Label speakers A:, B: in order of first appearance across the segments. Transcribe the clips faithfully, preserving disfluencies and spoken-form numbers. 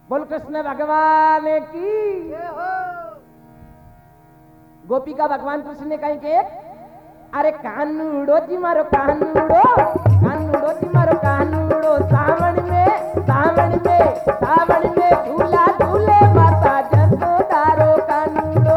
A: बोल कृष्ण भगवान की। गोपिका भगवान कृष्ण ने कहीं के अरे कानूड़ो जी मारो कानूड़ो कानूड़ो जी मारो कानूड़ो सावन में सावन में सावन में झूला झूले माता जसोदा रो कानूड़ो।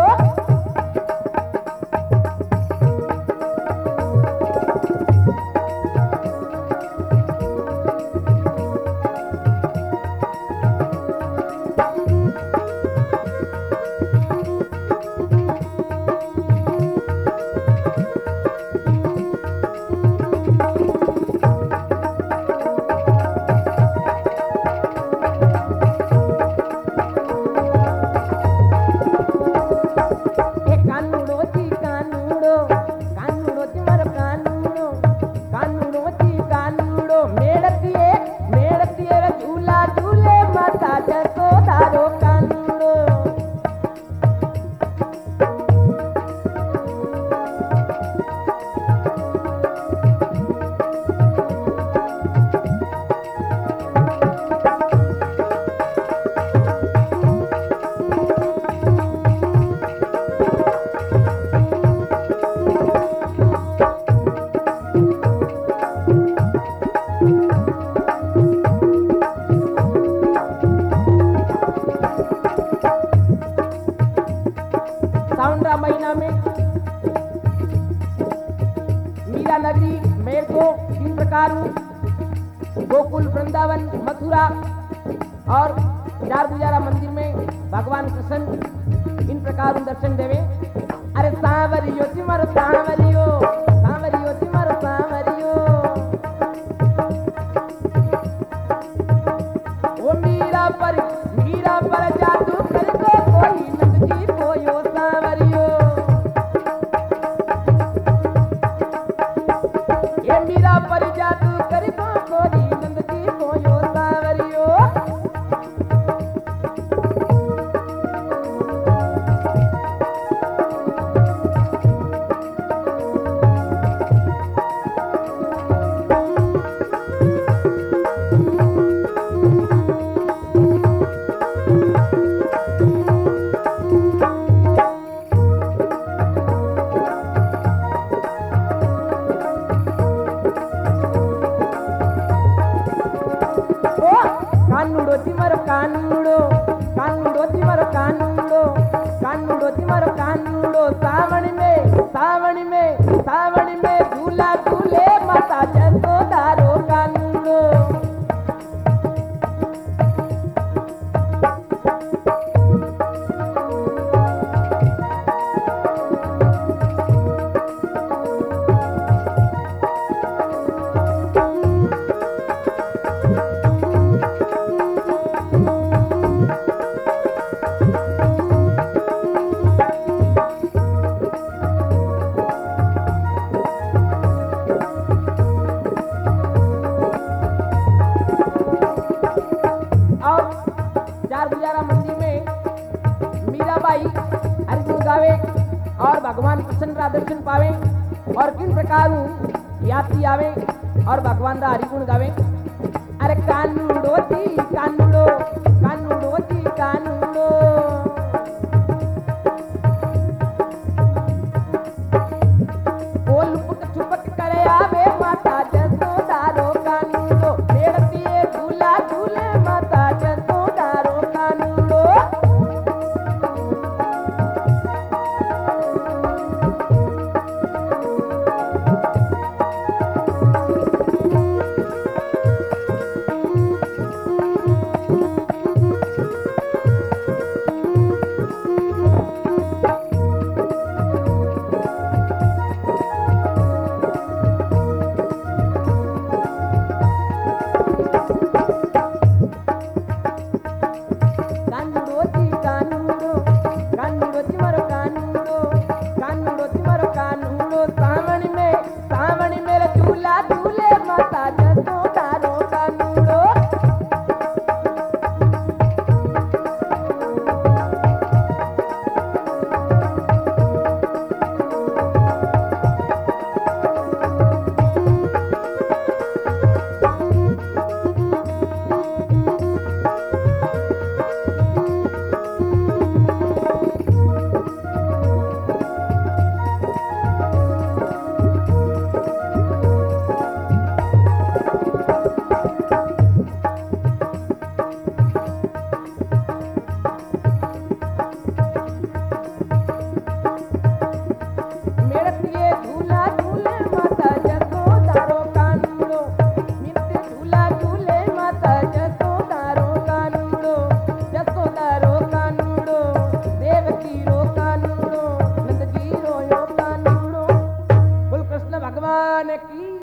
A: सावनरा महीना में मीरा नगरी मेर को तीन प्रकार गोकुल वृंदावन मथुरा और चार गुजारा मंदिर में भगवान कृष्ण इन प्रकार दर्शन देवे। अरे सांवरियो सिमर सांवरियो सांवरियो सिमर सांवरियो वो मीरा पर मीरा पर जादू करके कोई नंद जी कोयो सांवरियो ये मीरा पर जादू करके कोई नंद जी कोयो सांवरियो। कानूड़ो तिमरो कानूड़ो कानूड़ो तिमरो कानूड़ो कानूड़ो तिमरो कानूड़ो सावन में सावन में सावन में झूला झूले माता जसोदा रो कानूड़ो। मंदिर में मीराबाई हरिगुण गावे और भगवान कृष्ण का दर्शन पावे और किन प्रकार यात्री आवे और भगवान का हरिगुण गावे। अरे कानूड़ो जी कानूड़ो